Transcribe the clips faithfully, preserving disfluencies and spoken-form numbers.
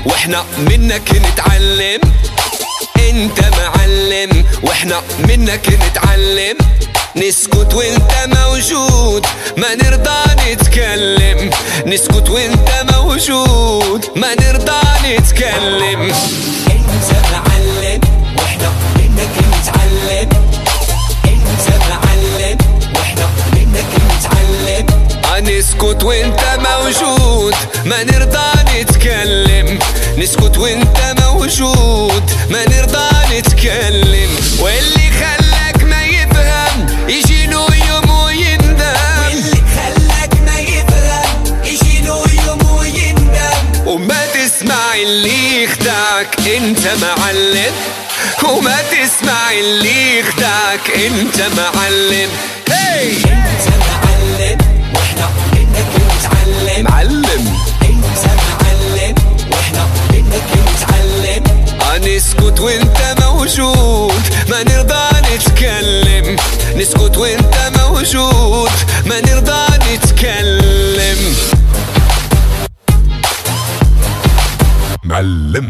واحنا منك نتعلم. انت معلم واحنا منك نتعلم. نسكت وانت موجود ما نرضى نتكلم. نسكت وانت موجود ما نرضى نتكلم. انت معلم واحنا منك نتعلم. انت معلم واحنا منك نتعلم. نسكت وانت موجود ما نرضى نتكلم. نسكت وانت موجود ما نرضى نتكلم. واللي خلاك ما يفهم يجي له يوم ويندم. واللي خلاك ما يفهم يجي له يوم ويندم. وما تسمع اللي يخدعك انت معلم. وما تسمع اللي يخدعك انت معلم. هي انت معلم واحنا منك نتعلم. معلم انت معلم واحنا منك نتعلم. نسكت وانت موجود ما نرضى نتكلم. نسكت وانت موجود ما نرضى نتكلم. معلم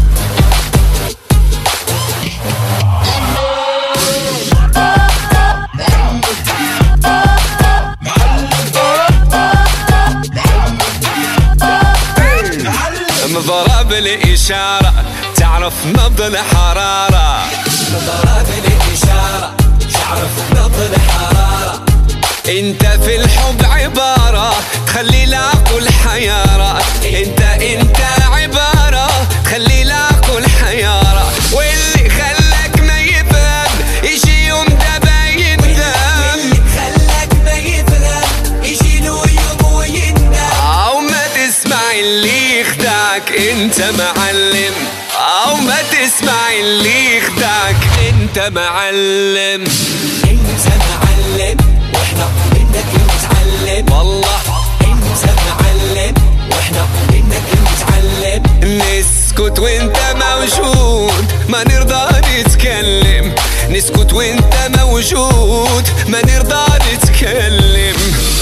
مضرب الإشارة تعرف نبض الحرارة. مضرب الإشارة تعرف نبض الحرارة. انت في الحب عبارة تخلي العقل حيارة. انت انت عبارة تخلي العقل حيارة. واللي خلاك ما يفهم يجي يوم دابا يندم. واللي خلاك ما يفهم يجي له يوم ويندم. او ما تسمع اللي يخدعك انت معلم. او ما تسمع اللي يخدعك انت معلم. انت معلم واحنا منك نتعلم. والله انت معلم واحنا منك نتعلم. نسكت وانت موجود ما نرضى نتكلم. نسكت وانت موجود ما نرضى نتكلم.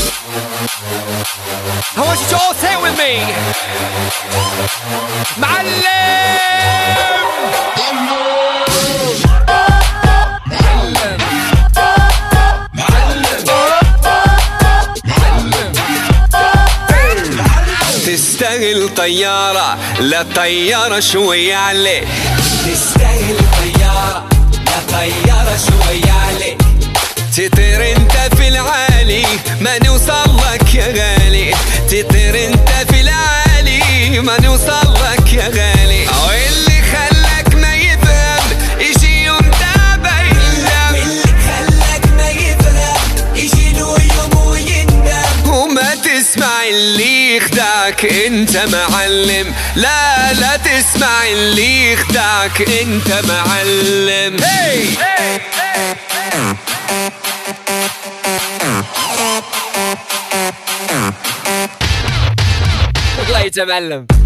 I want you to all say it with me. معلم تستاهل طيارة لا طيارة شوية عليك. تستاهل طيارة لا طيارة شوية عليك. تطير انت في العالي ما نوصل لك يا غالي. تطير انت في العالي ما نوصل لك يا غالي. واللي خلاك ما يفهم يجي يوم دابا يندم. واللي خلاك ما يفهم يجي له يوم ويندم. وما تسمع اللي يخدعك انت معلم. لا لا تسمع اللي يخدعك انت معلم. هي طلعت يا معلم.